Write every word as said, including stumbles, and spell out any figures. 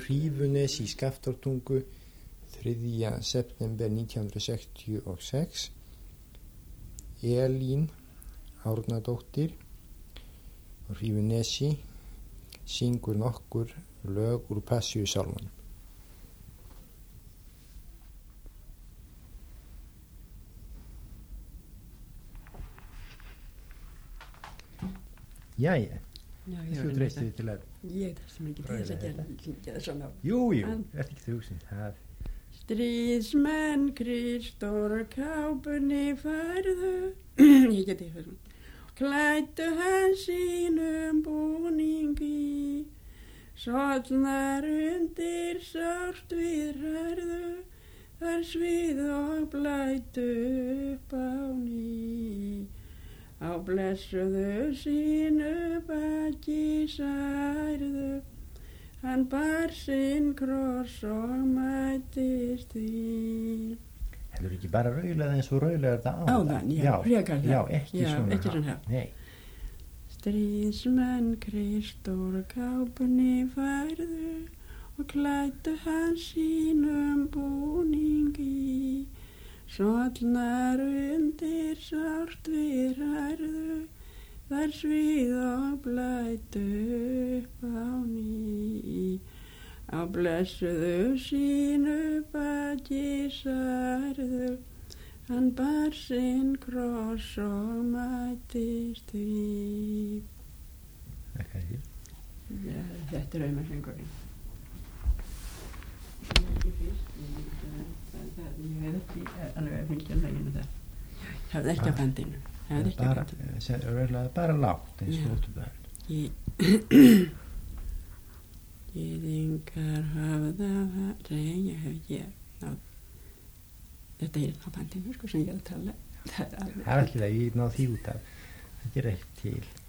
Hrífunesi í Skaftártungu þriðja september nítján hundruð sextíu og sex. Elín Árnadóttir á Hrífunesi syngur nokkur lög úr Passíusálmanum. Jæja, þú dreist þig til að ég þessum ekki til þess að gera syngja það svona. Jú, jú, ert ekki þú sem það. Stríðsmenn Kristór kápunni færðu ég geti fyrir klæddu hans sínum búningi sollnar undir sárt við hærðu þar svið og blæddu upp á ný á blessuðu sínu baki særðu hann bar sinn kross og mættist því. Heldur ekki bara rauðlega eins og rauðlega þetta á Áðan, já, frekar það. Já, ekki já, svona. Ekki svona. Nei. Stríðsmenn Kristór kápunni færðu og klæddu hans sínum búningi sollnar undir sárt við hærðu þar svið og blæddu upp á ný á blessuðu sínu baki særðu hann bar sinn kross og mættist því. Þakka þér. Ja, þetta er auðmarsengurinn. Ég veit ekki alveg að fylgja læginu það. Það er ekki á bandinu. Það er ekki á bandinu. Rauðlega bara lágt eins og út um það. Gyðingar hafða reyð, ég hef ekki náð. Þetta er á bandinu sko sem ég er að tala. Það er ekki það, ég náð því út af. Það er ekki til.